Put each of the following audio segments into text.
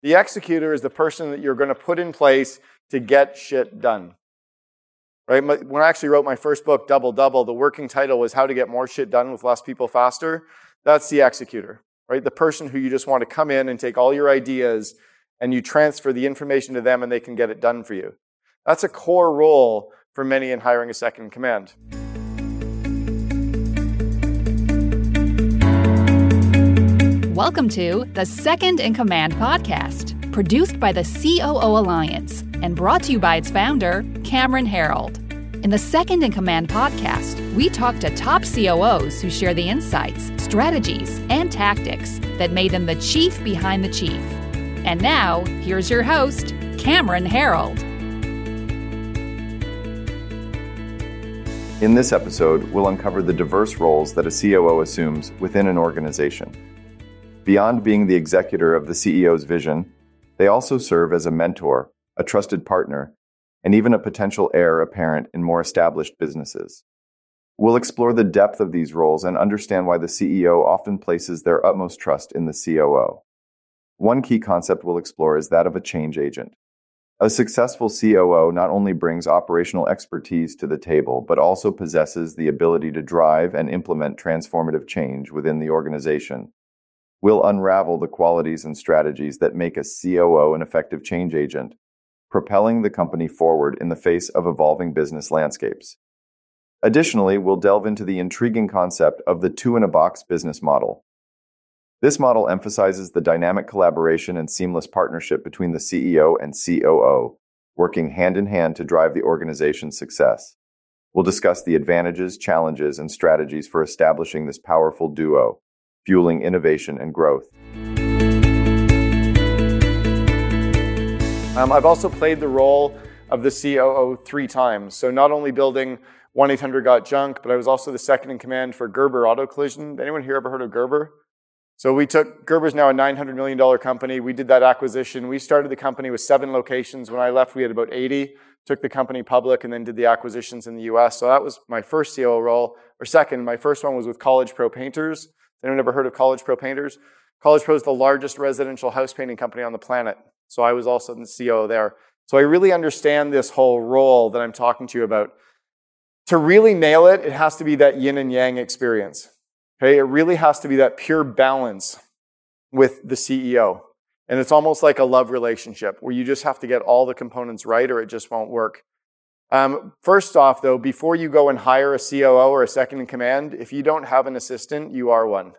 The executor is the person that you're going to put in place to get shit done. Right? When I actually wrote my first book, Double Double, the working title was How to Get More Shit Done with Less People Faster. That's the executor, right? The person who you just want to come in and take all your ideas and you transfer the information to them and they can get it done for you. That's a core role for many in hiring a second in command. Welcome to the Second in Command podcast, produced by the COO Alliance and brought to you by its founder, Cameron Herold. In the Second in Command podcast, we talk to top COOs who share the insights, strategies, and tactics that made them the chief behind the chief. And now, here's your host, Cameron Herold. In this episode, we'll uncover the diverse roles that a COO assumes within an organization. Beyond being the executor of the CEO's vision, they also serve as a mentor, a trusted partner, and even a potential heir apparent in more established businesses. We'll explore the depth of these roles and understand why the CEO often places their utmost trust in the COO. One key concept we'll explore is that of a change agent. A successful COO not only brings operational expertise to the table, but also possesses the ability to drive and implement transformative change within the organization. We'll unravel the qualities and strategies that make a COO an effective change agent, propelling the company forward in the face of evolving business landscapes. Additionally, we'll delve into the intriguing concept of the two-in-a-box business model. This model emphasizes the dynamic collaboration and seamless partnership between the CEO and COO, working hand in hand to drive the organization's success. We'll discuss the advantages, challenges, and strategies for establishing this powerful duo, fueling innovation and growth. I've also played the role of the COO 3 times. So not only building 1-800-GOT-JUNK, but I was also the second in command for Gerber Auto Collision. Anyone here ever heard of Gerber? So Gerber's now a $900 million company. We did that acquisition. We started the company with 7 locations. When I left, we had about 80. Took the company public and then did the acquisitions in the US. So that was my first COO role. Or second, my first one was with College Pro Painters. Anyone ever heard of College Pro Painters? College Pro is the largest residential house painting company on the planet. So I was also the COO there. So I really understand this whole role that I'm talking to you about. To really nail it, it has to be that yin and yang experience. Okay? It really has to be that pure balance with the CEO. And it's almost like a love relationship where you just have to get all the components right or it just won't work. First off, though, before you go and hire a COO or a second in command, if you don't have an assistant, you are one.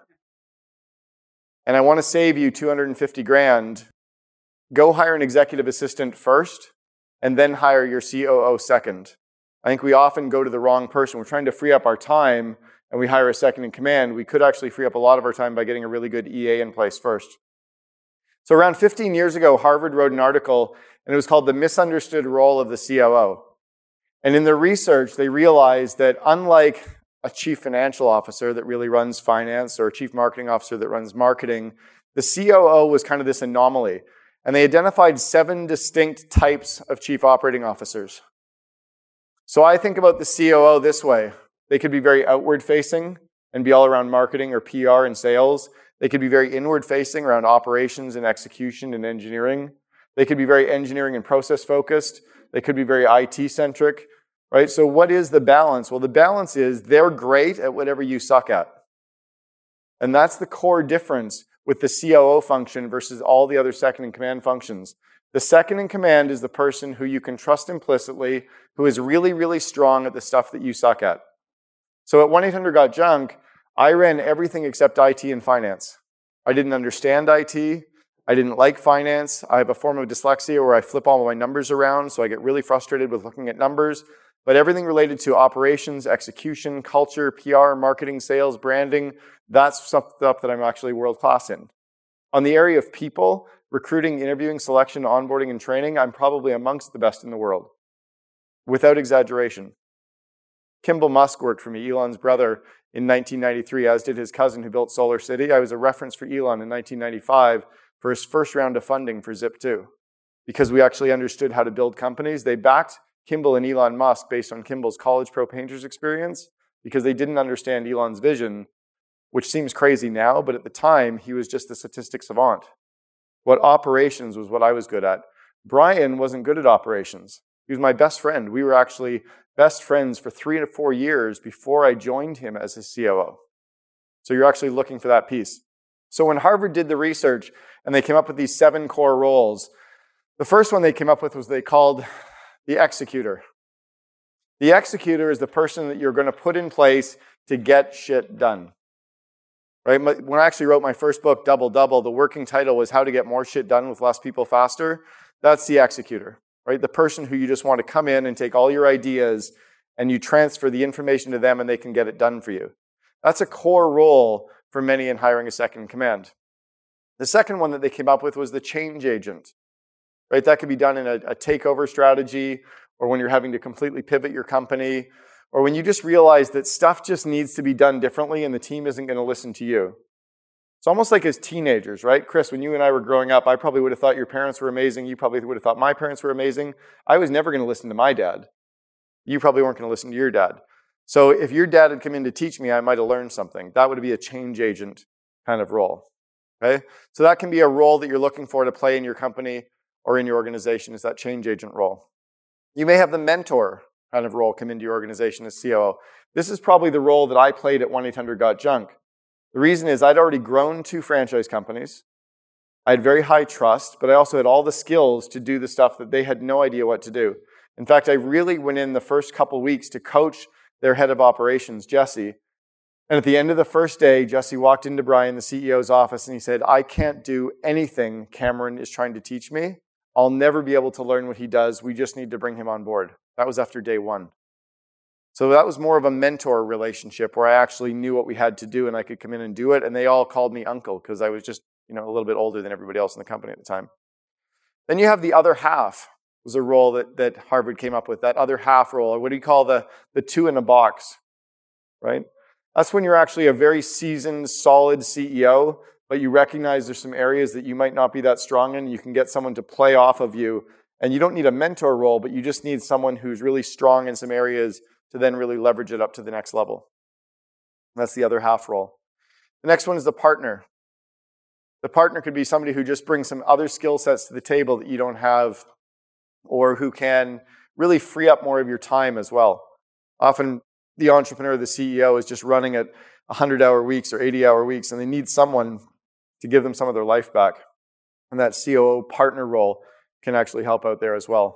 And I want to save you $250,000. Go hire an executive assistant first, and then hire your COO second. I think we often go to the wrong person. We're trying to free up our time, and we hire a second in command. We could actually free up a lot of our time by getting a really good EA in place first. So around 15 years ago, Harvard wrote an article, and it was called The Misunderstood Role of the COO. And in their research, they realized that unlike a chief financial officer that really runs finance or a chief marketing officer that runs marketing, the COO was kind of this anomaly. And they identified 7 distinct types of chief operating officers. So I think about the COO this way. They could be very outward-facing and be all around marketing or PR and sales. They could be very inward-facing around operations and execution and engineering. They could be very engineering and process-focused. They could be very IT-centric. Right? So what is the balance? Well, the balance is they're great at whatever you suck at. And that's the core difference with the COO function versus all the other second in command functions. The second in command is the person who you can trust implicitly, who is really, really strong at the stuff that you suck at. So at 1-800-GOT-JUNK, I ran everything except IT and finance. I didn't understand IT. I didn't like finance. I have a form of dyslexia where I flip all my numbers around, so I get really frustrated with looking at numbers. But everything related to operations, execution, culture, PR, marketing, sales, branding, that's stuff that I'm actually world-class in. On the area of people, recruiting, interviewing, selection, onboarding, and training, I'm probably amongst the best in the world, without exaggeration. Kimball Musk worked for me, Elon's brother, in 1993, as did his cousin who built Solar City. I was a reference for Elon in 1995 for his first round of funding for Zip2. Because we actually understood how to build companies, they backed Kimball and Elon Musk based on Kimball's College Pro Painters experience because they didn't understand Elon's vision, which seems crazy now, but at the time, he was just the statistics savant. What operations was what I was good at. Brian wasn't good at operations. He was my best friend. We were actually best friends for 3 to 4 years before I joined him as his COO. So you're actually looking for that piece. So when Harvard did the research and they came up with these 7 core roles, the first one they came up with was they called the executor. The executor is the person that you're going to put in place to get shit done. Right? When I actually wrote my first book, Double Double, the working title was How to Get More Shit Done with Less People Faster. That's the executor, right? The person who you just want to come in and take all your ideas and you transfer the information to them and they can get it done for you. That's a core role for many in hiring a second in command. The second one that they came up with was the change agent, right? That could be done in a takeover strategy, or when you're having to completely pivot your company, or when you just realize that stuff just needs to be done differently and the team isn't going to listen to you. It's almost like as teenagers, right? Chris, when you and I were growing up, I probably would have thought your parents were amazing. You probably would have thought my parents were amazing. I was never going to listen to my dad. You probably weren't going to listen to your dad. So if your dad had come in to teach me, I might have learned something. That would be a change agent kind of role. Okay? So that can be a role that you're looking for to play in your company or in your organization, is that change agent role. You may have the mentor kind of role come into your organization as COO. This is probably the role that I played at 1-800-GOT-JUNK. The reason is I'd already grown 2 franchise companies. I had very high trust, but I also had all the skills to do the stuff that they had no idea what to do. In fact, I really went in the first couple weeks to coach their head of operations, Jesse. And at the end of the first day, Jesse walked into Brian, the CEO's office, and he said, I can't do anything Cameron is trying to teach me. I'll never be able to learn what he does. We just need to bring him on board. That was after day 1. So that was more of a mentor relationship where I actually knew what we had to do and I could come in and do it. And they all called me uncle because I was just, a little bit older than everybody else in the company at the time. Then you have the other half, was a role that Harvard came up with, that other half role, or what do you call the 2 in a box, right? That's when you're actually a very seasoned, solid CEO, but you recognize there's some areas that you might not be that strong in. You can get someone to play off of you. And you don't need a mentor role, but you just need someone who's really strong in some areas to then really leverage it up to the next level. And that's the other half role. The next one is the partner. The partner could be somebody who just brings some other skill sets to the table that you don't have, or who can really free up more of your time as well. Often the entrepreneur, the CEO, is just running at 100-hour weeks or 80-hour weeks, and they need someone to give them some of their life back. And that COO partner role can actually help out there as well.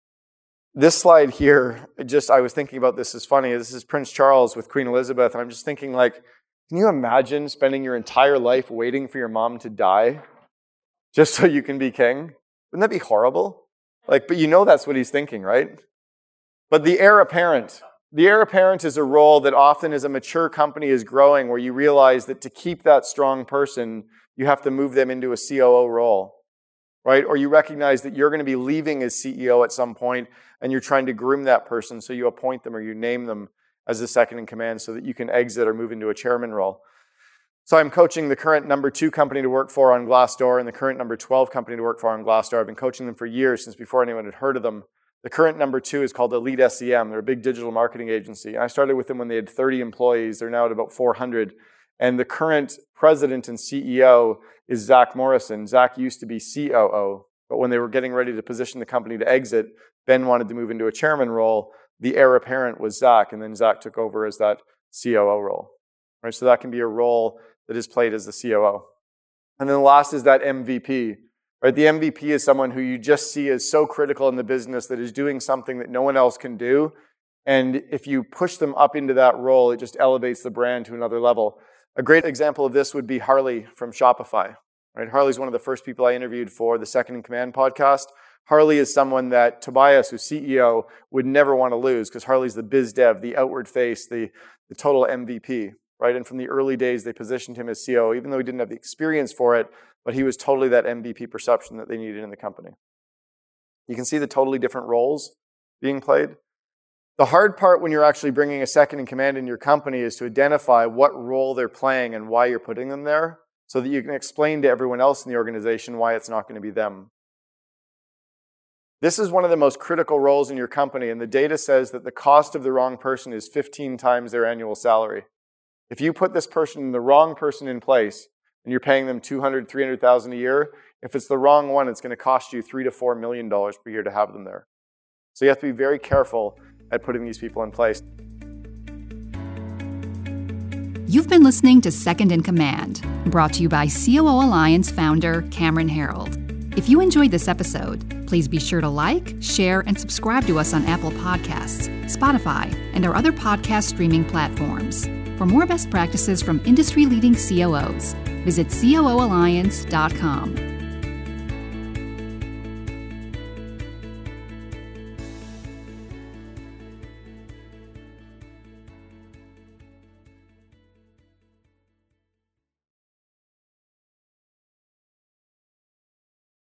This slide here, I was thinking about this, is funny. This is Prince Charles with Queen Elizabeth, and I'm just thinking, can you imagine spending your entire life waiting for your mom to die just so you can be king? Wouldn't that be horrible? But that's what he's thinking, right? But the heir apparent. The heir apparent is a role that often as a mature company is growing, where you realize that to keep that strong person, you have to move them into a COO role, right? Or you recognize that you're going to be leaving as CEO at some point, and you're trying to groom that person, so you appoint them or you name them as the second in command so that you can exit or move into a chairman role. So I'm coaching the current number 2 company to work for on Glassdoor and the current number 12 company to work for on Glassdoor. I've been coaching them for years, since before anyone had heard of them. The current number 2 is called Elite SEM. They're a big digital marketing agency. I started with them when they had 30 employees. They're now at about 400. And the current president and CEO is Zach Morrison. Zach used to be COO, but when they were getting ready to position the company to exit, Ben wanted to move into a chairman role. The heir apparent was Zach, and then Zach took over as that COO role. Right? So that can be a role that is played as the COO. And then the last is that MVP. Right? The MVP is someone who you just see as so critical in the business, that is doing something that no one else can do. And if you push them up into that role, it just elevates the brand to another level. A great example of this would be Harley from Shopify. Right? Harley's one of the first people I interviewed for the Second in Command podcast. Harley is someone that Tobias, who's CEO, would never want to lose, because Harley's the biz dev, the outward face, the total MVP. Right? And from the early days, they positioned him as CEO, even though he didn't have the experience for it, but he was totally that MVP perception that they needed in the company. You can see the totally different roles being played. The hard part when you're actually bringing a second in command in your company is to identify what role they're playing and why you're putting them there, so that you can explain to everyone else in the organization why it's not going to be them. This is one of the most critical roles in your company, and the data says that the cost of the wrong person is 15 times their annual salary. If you put this person, the wrong person in place, and you're paying them $200,000, $300,000 a year, If it's the wrong one, it's going to cost you $3 to $4 million per year to have them there. So you have to be very careful at putting these people in place. You've been listening to Second in Command, brought to you by COO Alliance founder Cameron Herold. If you enjoyed this episode, please be sure to like, share, and subscribe to us on Apple Podcasts, Spotify, and our other podcast streaming platforms. For more best practices from industry-leading COOs, visit COOalliance.com.